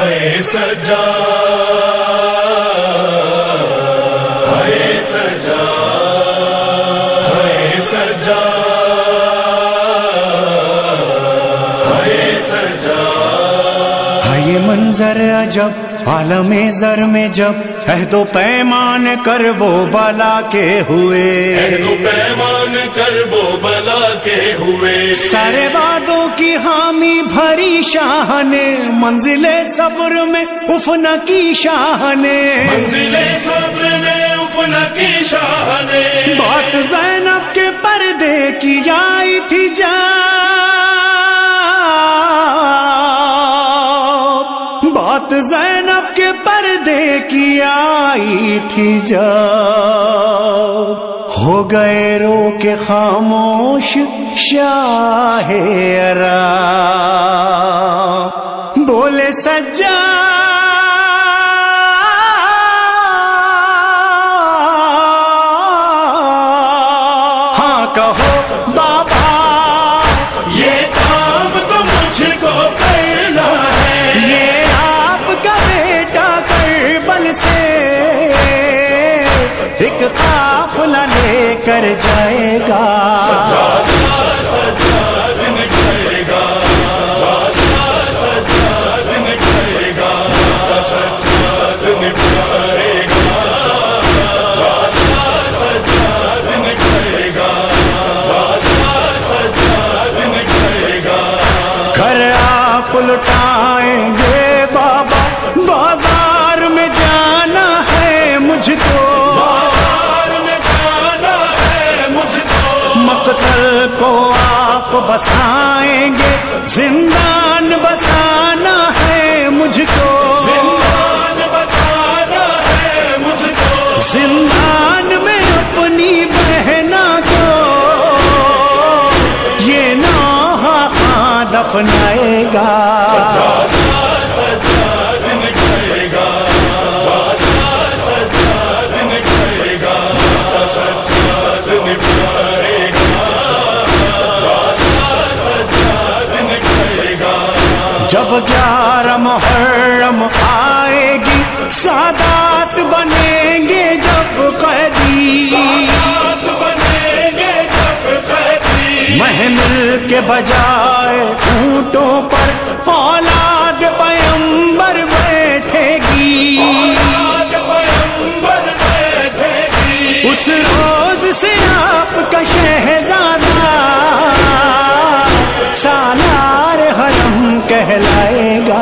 ہے سجا ہے سجا ہے سجا ہے سجا یہ منظر عجب عالم زر میں جب عہد و پیمان کرب و بلا کے ہوئے، عہد و پیمان کرب و بلا کے ہوئے، سارے وعدوں کی حامی بھری شاہ نے منزل صبر میں افنا کی شاہ نے، منزل صبر میں افنا کی شاہ نے، بات زینب کے پردے کی آئی تھی بات زینب کے پردے کی آئی تھی جا، ہو گئے رو کے خاموش شاہ ارا، بولے سجا ہاں کہو بابا یہ کام تو مجھ کو کرنا ہے، یہ آپ کا بیٹا کربل سے ایک قافلہ لے کر جائے گا، سجاد نکلے گا، سجاد نکلے گا، سجاد نکلے گا، سجاد نکلے گا، سجاد نکلے گا، گھر آپ لٹائیں گے بابا، بازار میں جانا ہے مجھ کو، مقتل کو آپ بسائیں گے، زندان بسانا ہے مجھ کو، زندان بسانا ہے مجھ کو، زندان میں اپنی بہنا کو یہ نوحہ خاں دفنائے گا، سجاد نکلے گا، سجاد نکلے گا، سجاد نکلے گا، سجاد نکلے گا، جب 11 محرم آئے گی سادات بنیں گے جب قیدی، سادات بنیں گے جب قیدی، محمل کے بجائے اونٹوں پر اولاد پیمبر بیٹھے گی، اولاد پیمبر بیٹھے گی، اس روز سے آپ کا شہزادہ سالار حرم کہلائے گا،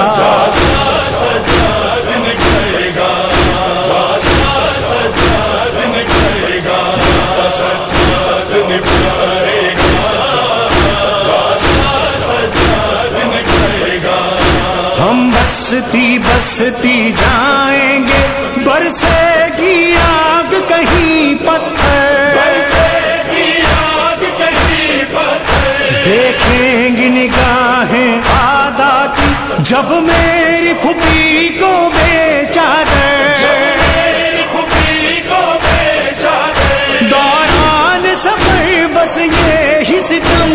سجاد نکلے گا، سجاد نکلے گا، سجاد نکلے گا، سجاد نکلے گا، ہم بستی بستی جائیں گے، برسے گی آگ کہیں پتھر، برسے گی آگ کہیں پتھر، دیکھیں گی نگاہیں آدھا کی جب میری پھوپھی کو بیچا دے، میری پھوپھی کو بیچا دے، دوران سفر بس یہی ستم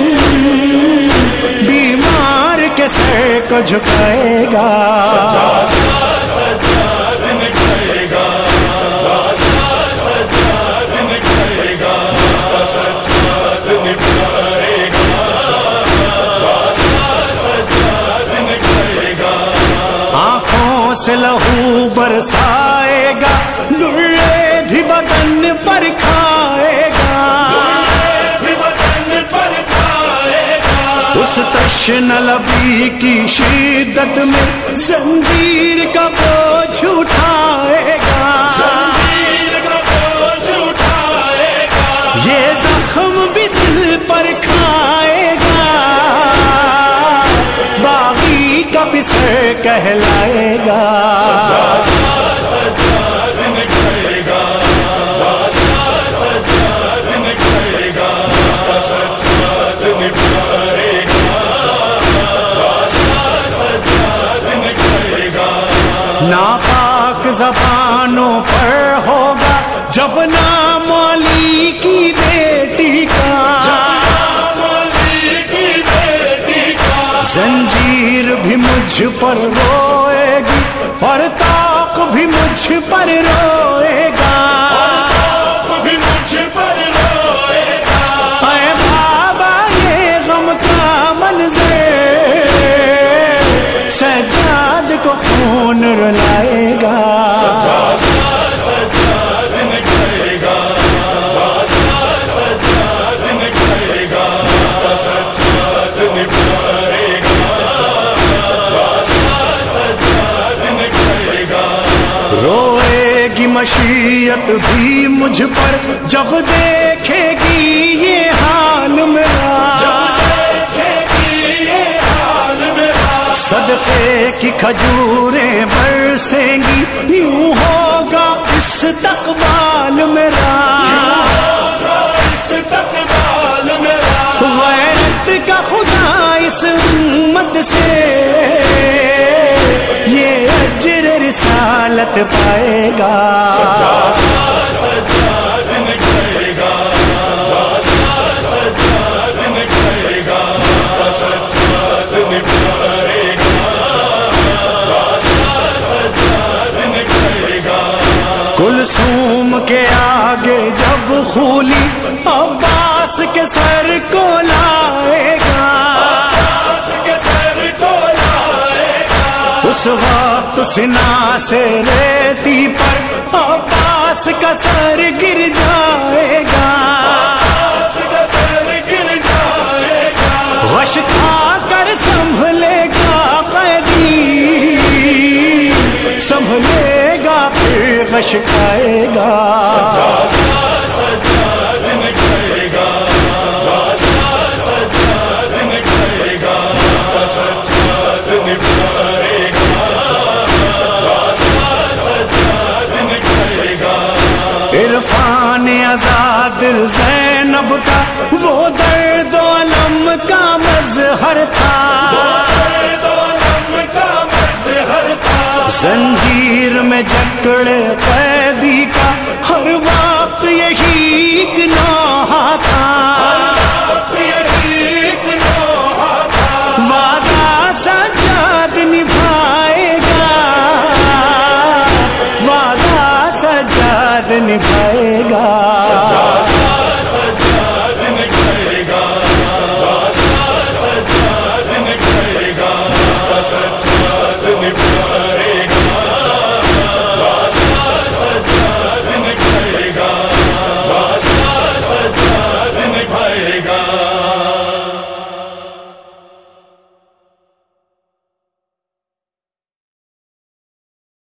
بیمار کے سر کو جھکائے گا، سجاد نکلے گا، سجاد نکلے گا، سجاد نکلے گا، سجاد نکلے گا، آنکھوں سے لہو برسائے گا، درے بھی بدن پر کھائے گا، بدن پر کھائے گا، اس تشن لبی کی شدت میں زنجیر کا بوجھ اٹھائے گا، زنجیر کا بوجھ اٹھائے گا، یہ زخم بھی دل پر کھائے گا، باغی کا پسر کہلائے گا، سجاد نکلے گا، سجاد نکلے گا، سجاد نکلے گا، سجاد نکلے گا، ناپاک زبانوں پر ہوگا جب نام علی کی بیٹی کا، زنجیر پیر بھی مجھ پر روئے گی اور طاق بھی مجھ پر روئے گا، بھی مجھ پر روئے گا۔ اے بابا یہ غم کا منظر سجاد کو خون رلائے گا، روئے گی مشیت بھی مجھ پر جب دیکھے گی یہ حال میرا، صدقے کی کھجوریں برسیں گی یوں ہوگا استقبال میرا، غیرت کا خدا اس امت سے یہ اجر رسالت پائے گا، کلثوم کے آگے جب خولی عباس کے سر کو لائے گا، اس وقت سنا سے ریتی پر عباس کا سر گر جائے گا، غش کھا کر سنبھلے گا قیدی، سنبھلے گا پھر غش کھائے گا، عرفان آزاد زینب کا وہ درد و علم کا مظہر تھا، زنجیر میں جکڑے قیدی کا ہر وقت یہی گناہ تھا، وعدہ سجاد نبھائے گا، وعدہ سجاد نبھائے گا۔